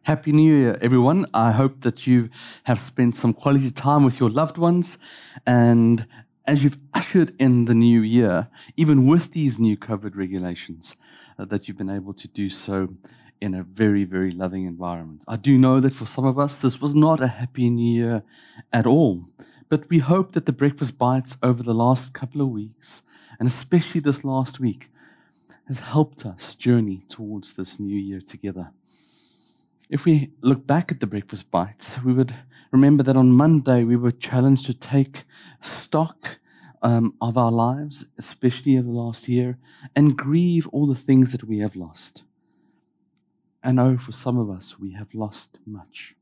Happy New Year, everyone. I hope that you have spent some quality time with your loved ones. And as you've ushered in the new year, even with these new COVID regulations, that you've been able to do so in a very, very loving environment. I do know that for some of us, this was not a happy new year at all. But we hope that the Breakfast Bites over the last couple of weeks, and especially this last week, has helped us journey towards this new year together. If we look back at the Breakfast Bites, we would remember that on Monday we were challenged to take stock of our lives, especially of the last year, and grieve all the things that we have lost. And oh, for some of us, we have lost much.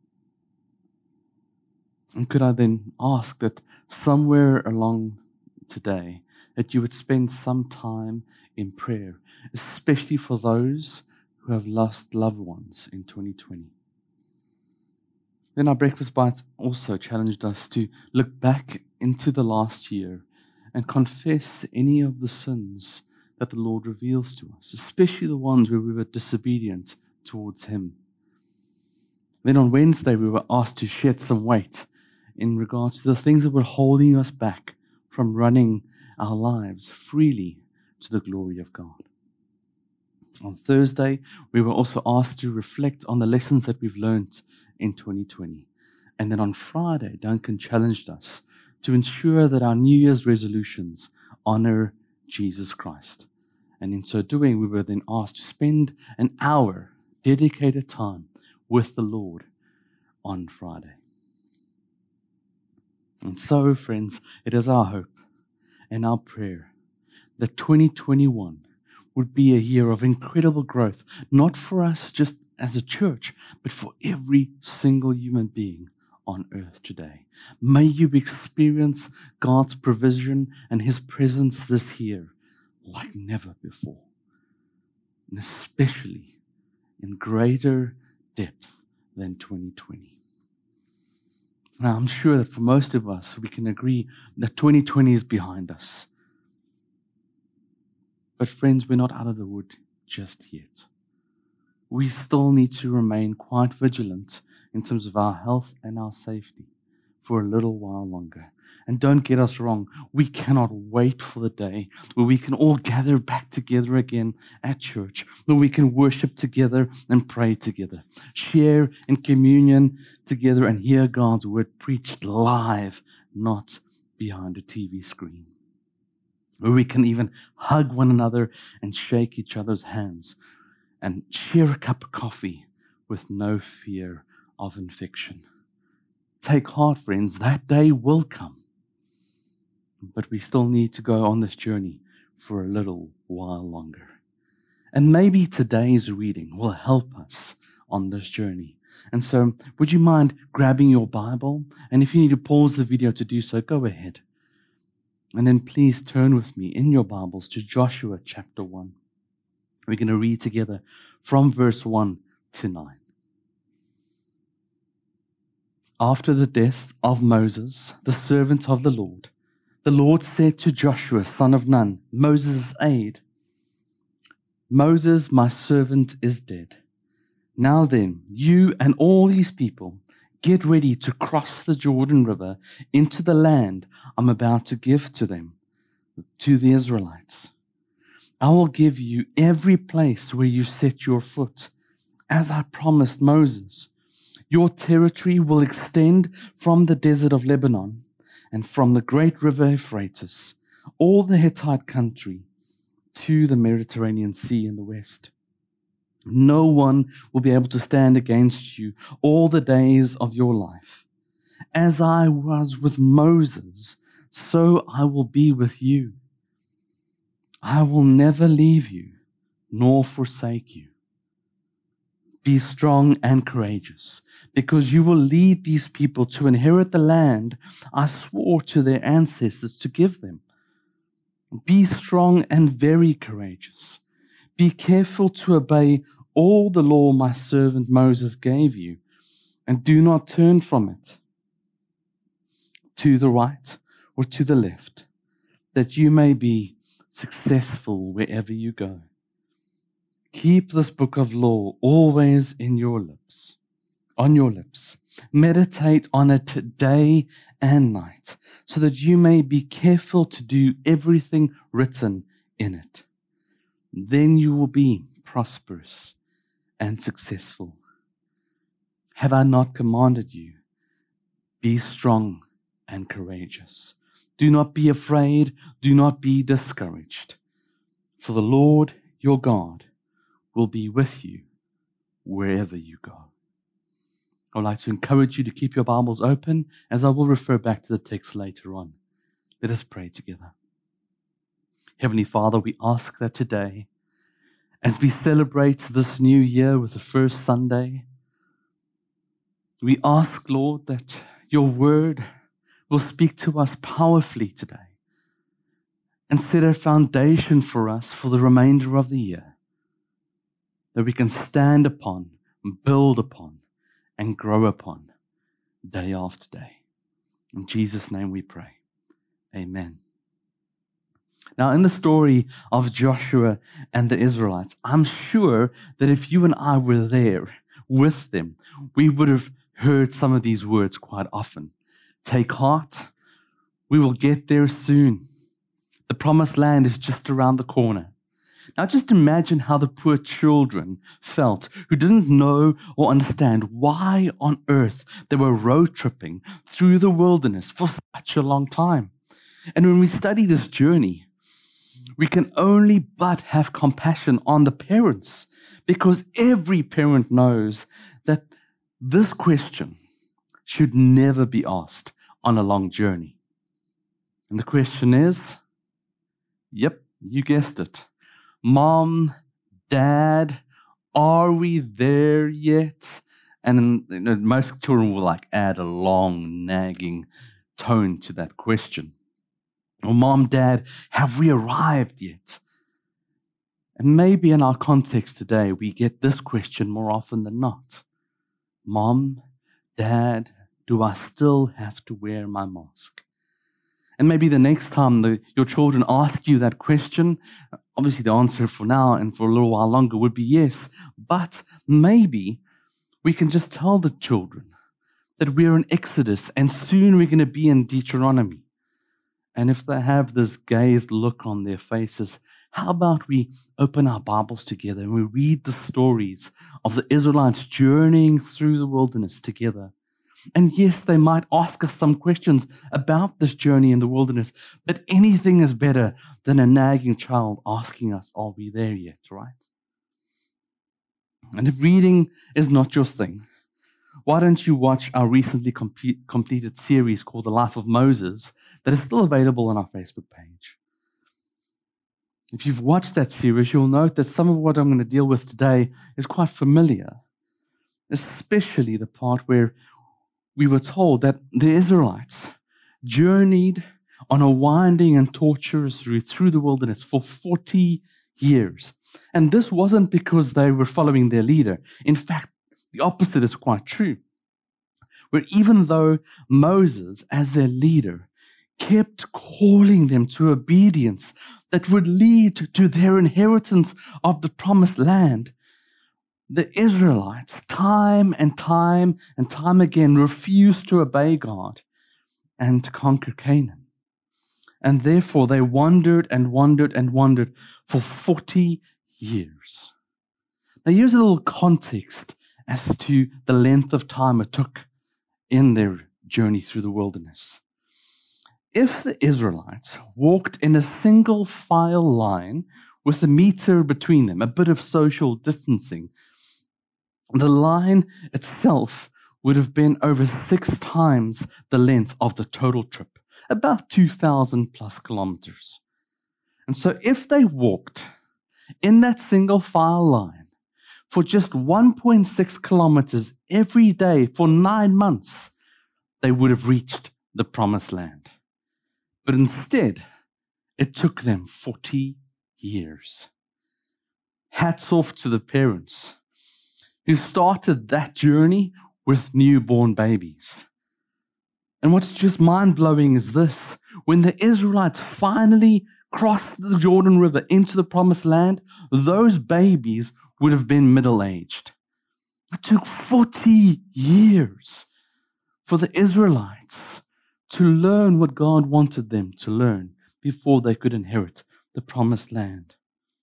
And could I then ask that somewhere along today, that you would spend some time in prayer, especially for those who have lost loved ones in 2020. Then our Breakfast Bites also challenged us to look back into the last year and confess any of the sins that the Lord reveals to us, especially the ones where we were disobedient towards Him. Then on Wednesday, we were asked to shed some weight in regards to the things that were holding us back from running our lives freely to the glory of God. On Thursday, we were also asked to reflect on the lessons that we've learned in 2020. And then on Friday, Duncan challenged us to ensure that our New Year's resolutions honor Jesus Christ. And in so doing, we were then asked to spend an hour, dedicated time with the Lord on Friday. And so, friends, it is our hope and our prayer that 2021 would be a year of incredible growth, not for us just as a church, but for every single human being on earth today. May you experience God's provision and His presence this year like never before, and especially in greater depth than 2020. Now, I'm sure that for most of us, we can agree that 2020 is behind us. But friends, we're not out of the wood just yet. We still need to remain quite vigilant in terms of our health and our safety for a little while longer. And don't get us wrong, we cannot wait for the day where we can all gather back together again at church, where we can worship together and pray together, share in communion together and hear God's word preached live, not behind a TV screen. Where we can even hug one another and shake each other's hands and share a cup of coffee with no fear of infection. Take heart, friends, that day will come. But we still need to go on this journey for a little while longer. And maybe today's reading will help us on this journey. And so, would you mind grabbing your Bible? And if you need to pause the video to do so, go ahead. And then please turn with me in your Bibles to Joshua chapter 1. We're going to read together from verse 1 to 9. After the death of Moses, the servant of the Lord said to Joshua, son of Nun, Moses' aide, Moses, my servant, is dead. Now then, you and all these people, get ready to cross the Jordan River into the land I'm about to give to them, to the Israelites. I will give you every place where you set your foot, as I promised Moses. Your territory will extend from the desert of Lebanon and from the great river Euphrates, all the Hittite country, to the Mediterranean Sea in the west. No one will be able to stand against you all the days of your life. As I was with Moses, so I will be with you. I will never leave you nor forsake you. Be strong and courageous, because you will lead these people to inherit the land I swore to their ancestors to give them. Be strong and very courageous. Be careful to obey all the law my servant Moses gave you, and do not turn from it to the right or to the left, that you may be successful wherever you go. Keep this book of law always in your lips, on your lips. Meditate on it day and night, so that you may be careful to do everything written in it. Then you will be prosperous and successful. Have I not commanded you? Be strong and courageous. Do not be afraid. Do not be discouraged. For the Lord your God will be with you wherever you go. I would like to encourage you to keep your Bibles open, as I will refer back to the text later on. Let us pray together. Heavenly Father, we ask that today, as we celebrate this new year with the first Sunday, we ask, Lord, that your word will speak to us powerfully today and set a foundation for us for the remainder of the year that we can stand upon, build upon, and grow upon day after day. In Jesus' name we pray. Amen. Now, in the story of Joshua and the Israelites, I'm sure that if you and I were there with them, we would have heard some of these words quite often. Take heart, we will get there soon. The promised land is just around the corner. Now just imagine how the poor children felt who didn't know or understand why on earth they were road tripping through the wilderness for such a long time. And when we study this journey, we can only but have compassion on the parents, because every parent knows that this question should never be asked on a long journey. And the question is, yep, you guessed it. Mom, Dad, are we there yet? And most children will add a long, nagging tone to that question. Or Mom, Dad, have we arrived yet? And maybe in our context today, we get this question more often than not. Mom, Dad, do I still have to wear my mask? And maybe the next time your children ask you that question, obviously the answer for now and for a little while longer would be yes. But maybe we can just tell the children that we're in Exodus and soon we're going to be in Deuteronomy. And if they have this gazed look on their faces, how about we open our Bibles together and we read the stories of the Israelites journeying through the wilderness together? And yes, they might ask us some questions about this journey in the wilderness, but anything is better than a nagging child asking us, are we there yet, right? And if reading is not your thing, why don't you watch our recently completed series called The Life of Moses that is still available on our Facebook page? If you've watched that series, you'll note that some of what I'm going to deal with today is quite familiar, especially the part where we were told that the Israelites journeyed on a winding and tortuous route through the wilderness for 40 years. And this wasn't because they were following their leader. In fact, the opposite is quite true. Where even though Moses, as their leader, kept calling them to obedience that would lead to their inheritance of the promised land, the Israelites, time and time again, refused to obey God and to conquer Canaan. And therefore, they wandered for 40 years. Now, here's a little context as to the length of time it took in their journey through the wilderness. If the Israelites walked in a single file line with a meter between them, a bit of social distancing, the line itself would have been over 6 times the length of the total trip, about 2,000 plus kilometers. And so if they walked in that single file line for just 1.6 kilometers every day for 9 months, they would have reached the promised land. But instead, it took them 40 years. Hats off to the parents who started that journey with newborn babies. And what's just mind-blowing is this: when the Israelites finally cross the Jordan River into the promised land, those babies would have been middle-aged. It took 40 years for the Israelites to learn what God wanted them to learn before they could inherit the promised land.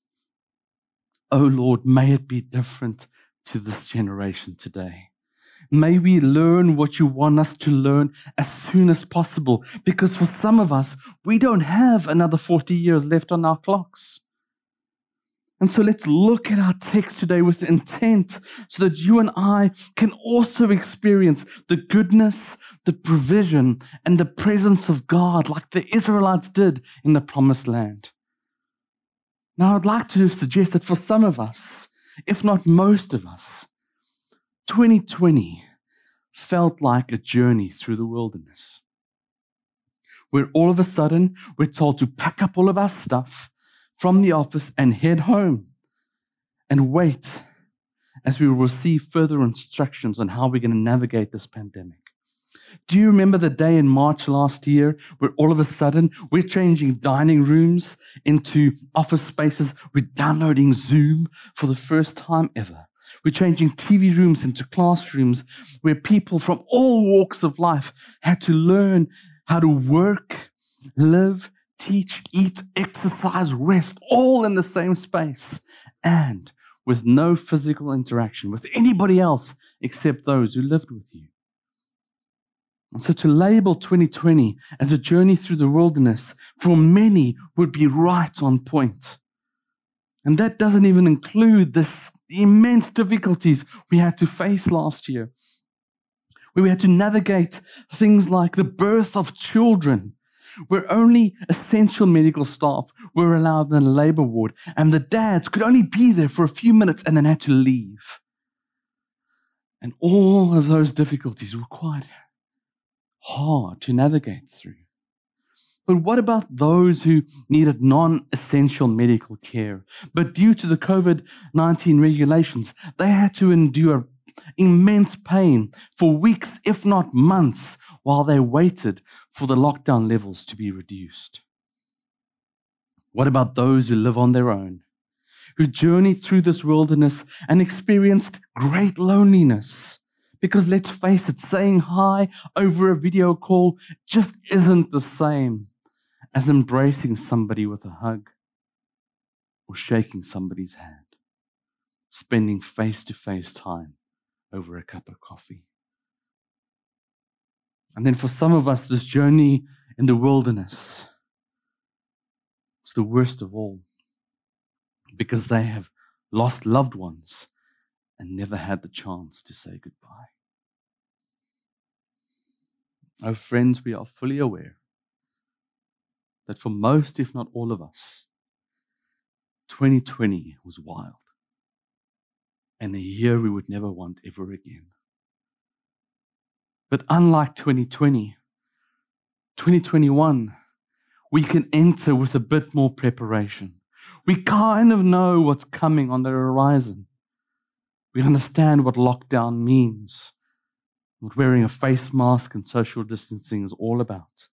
Oh Lord, may it be different to this generation today. May we learn what you want us to learn as soon as possible, because for some of us, we don't have another 40 years left on our clocks. And so let's look at our text today with intent so that you and I can also experience the goodness, the provision, and the presence of God like the Israelites did in the promised land. Now, I'd like to suggest that for some of us, if not most of us, 2020 felt like a journey through the wilderness, where all of a sudden we're told to pack up all of our stuff from the office and head home and wait as we receive further instructions on how we're going to navigate this pandemic. Do you remember the day in March last year where all of a sudden we're changing dining rooms into office spaces? We're downloading Zoom for the first time ever. We're changing TV rooms into classrooms where people from all walks of life had to learn how to work, live, teach, eat, exercise, rest, all in the same space, and with no physical interaction with anybody else except those who lived with you. And so to label 2020 as a journey through the wilderness for many would be right on point. And that doesn't even include the immense difficulties we had to face last year, where we had to navigate things like the birth of children, where only essential medical staff were allowed in the labor ward, and the dads could only be there for a few minutes and then had to leave. And all of those difficulties were quite hard to navigate through. But what about those who needed non-essential medical care? But due to the COVID-19 regulations, they had to endure immense pain for weeks, if not months, while they waited for the lockdown levels to be reduced. What about those who live on their own, who journeyed through this wilderness and experienced great loneliness? Because let's face it, saying hi over a video call just isn't the same as embracing somebody with a hug or shaking somebody's hand, spending face-to-face time over a cup of coffee. And then for some of us, this journey in the wilderness is the worst of all, because they have lost loved ones and never had the chance to say goodbye. Oh, friends, we are fully aware that for most, if not all of us, 2020 was wild and a year we would never want ever again. But unlike 2020, 2021, we can enter with a bit more preparation. We kind of know what's coming on the horizon. We understand what lockdown means, what wearing a face mask and social distancing is all about.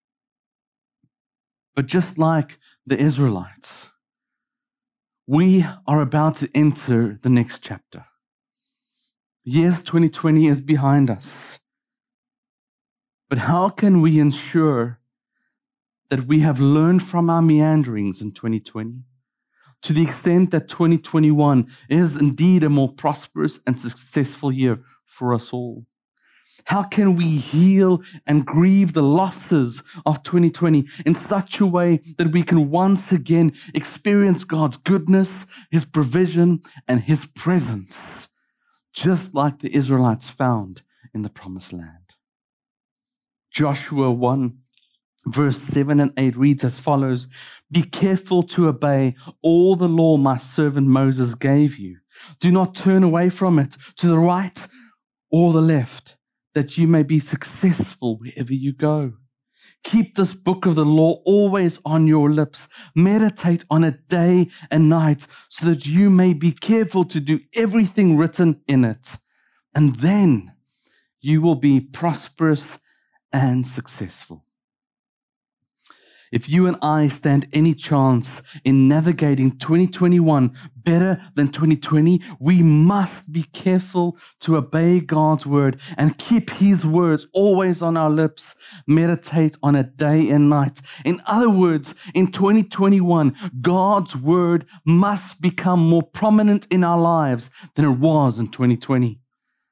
But just like the Israelites, we are about to enter the next chapter. Yes, 2020 is behind us. But how can we ensure that we have learned from our meanderings in 2020 to the extent that 2021 is indeed a more prosperous and successful year for us all? How can we heal and grieve the losses of 2020 in such a way that we can once again experience God's goodness, His provision, and His presence, just like the Israelites found in the Promised Land? Joshua 1, verse 7 and 8 reads as follows: "Be careful to obey all the law my servant Moses gave you. Do not turn away from it to the right or the left, that you may be successful wherever you go. Keep this book of the law always on your lips. Meditate on it day and night, so that you may be careful to do everything written in it. And then you will be prosperous and successful." If you and I stand any chance in navigating 2021 better than 2020, we must be careful to obey God's word and keep his words always on our lips. Meditate on it day and night. In other words, in 2021, God's word must become more prominent in our lives than it was in 2020.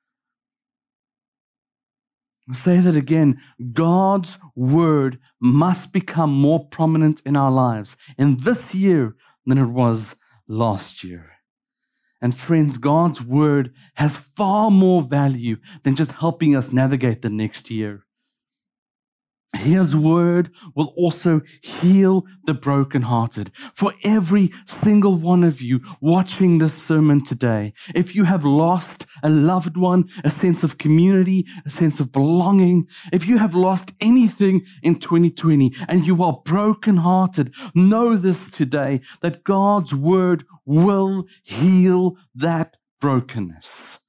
I'll say that again. God's word must become more prominent in our lives in this year than it was last year. And friends, God's word has far more value than just helping us navigate the next year. His word will also heal the brokenhearted. For every single one of you watching this sermon today, if you have lost a loved one, a sense of community, a sense of belonging, if you have lost anything in 2020 and you are brokenhearted, know this today, that God's word will heal that brokenness.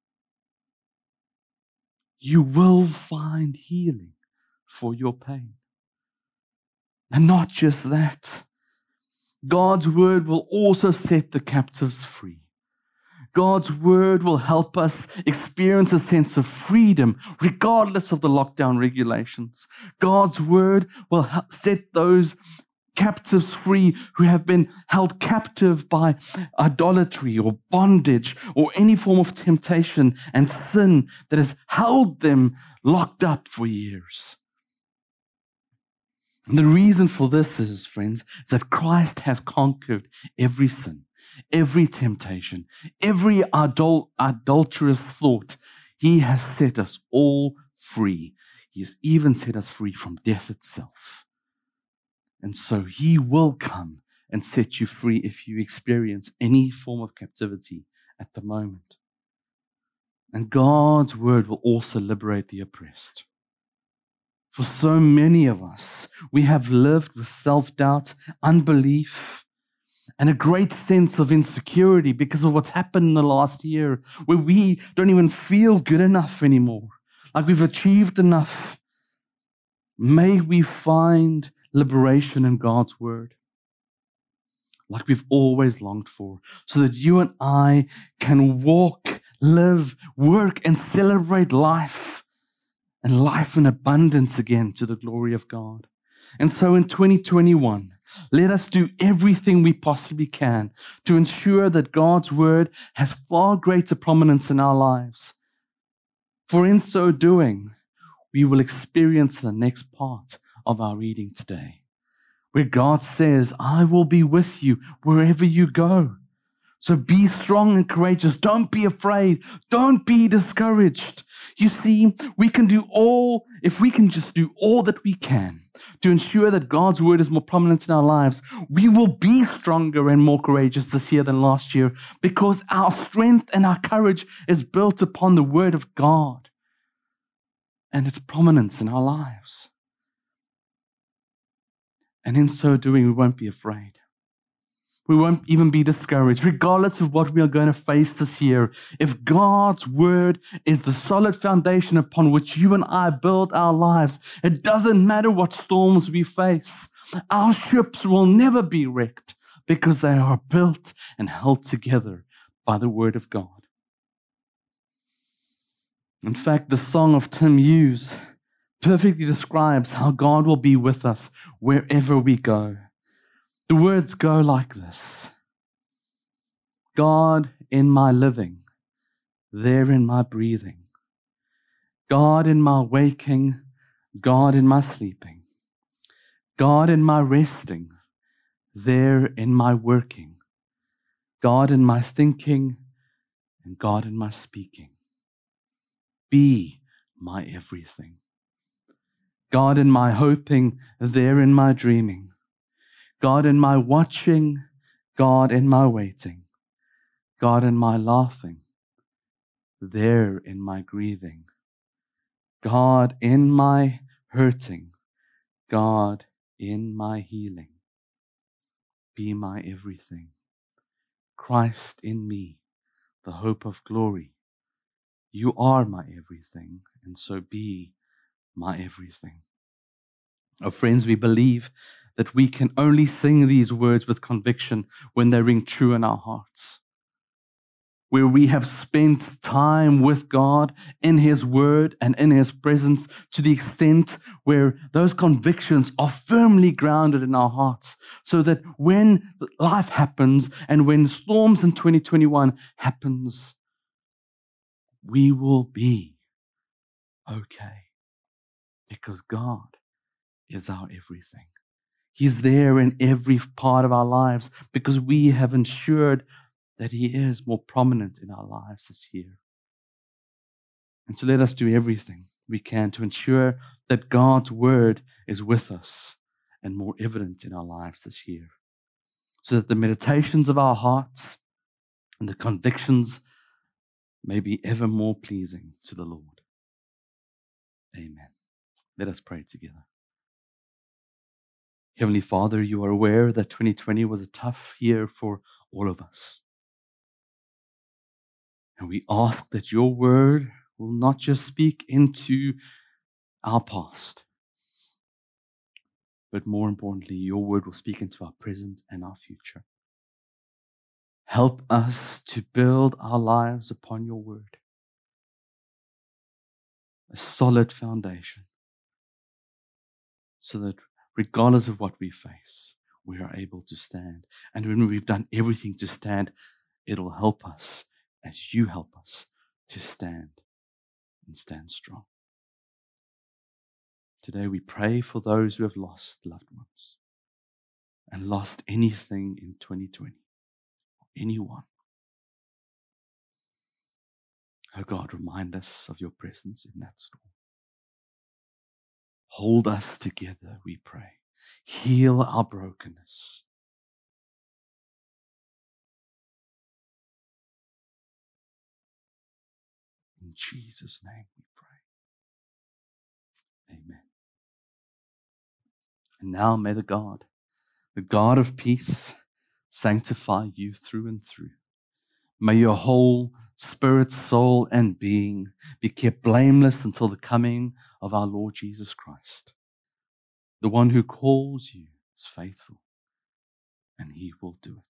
You will find healing for your pain. And not just that, God's word will also set the captives free. God's word will help us experience a sense of freedom regardless of the lockdown regulations. God's word will set those captives free who have been held captive by idolatry or bondage or any form of temptation and sin that has held them locked up for years. And the reason for this is, friends, is that Christ has conquered every sin, every temptation, every adulterous thought. He has set us all free. He has even set us free from death itself. And so he will come and set you free if you experience any form of captivity at the moment. And God's word will also liberate the oppressed. For so many of us, we have lived with self-doubt, unbelief, and a great sense of insecurity because of what's happened in the last year, where we don't even feel good enough anymore, like we've achieved enough. May we find liberation in God's word, like we've always longed for, so that you and I can walk, live, work, and celebrate life, and life in abundance again to the glory of God. And so in 2021, let us do everything we possibly can to ensure that God's word has far greater prominence in our lives. For in so doing, we will experience the next part of our reading today, where God says, I will be with you wherever you go. So be strong and courageous. Don't be afraid. Don't be discouraged. You see, we can do all, if we can just do all that we can to ensure that God's word is more prominent in our lives, we will be stronger and more courageous this year than last year, because our strength and our courage is built upon the word of God and its prominence in our lives. And in so doing, we won't be afraid. We won't even be discouraged, regardless of what we are going to face this year. If God's word is the solid foundation upon which you and I build our lives, it doesn't matter what storms we face. Our ships will never be wrecked because they are built and held together by the word of God. In fact, the song of Tim Hughes perfectly describes how God will be with us wherever we go. The words go like this: God in my living, there in my breathing. God in my waking, God in my sleeping. God in my resting, there in my working. God in my thinking, and God in my speaking. Be my everything. God in my hoping, there in my dreaming. God in my watching, God in my waiting. God in my laughing, there in my grieving. God in my hurting, God in my healing. Be my everything. Christ in me, the hope of glory. You are my everything, and so be my everything. Oh, friends, we believe that we can only sing these words with conviction when they ring true in our hearts, where we have spent time with God in His Word and in His presence to the extent where those convictions are firmly grounded in our hearts, so that when life happens and when storms in 2021 happens, we will be okay, because God is our everything. He's there in every part of our lives because we have ensured that He is more prominent in our lives this year. And so let us do everything we can to ensure that God's word is with us and more evident in our lives this year, so that the meditations of our hearts and the convictions may be ever more pleasing to the Lord. Amen. Let us pray together. Heavenly Father, you are aware that 2020 was a tough year for all of us. And we ask that your word will not just speak into our past, but more importantly, your word will speak into our present and our future. Help us to build our lives upon your word, a solid foundation, so that regardless of what we face, we are able to stand. And when we've done everything to stand, it'll help us as you help us to stand and stand strong. Today we pray for those who have lost loved ones and lost anything in 2020, anyone. Oh God, remind us of your presence in that storm. Hold us together, we pray. Heal our brokenness. In Jesus' name we pray. Amen. And now may the God of peace, sanctify you through and through. May your whole spirit, soul, and being be kept blameless until the coming of our Lord Jesus Christ. The one who calls you is faithful, and He will do it.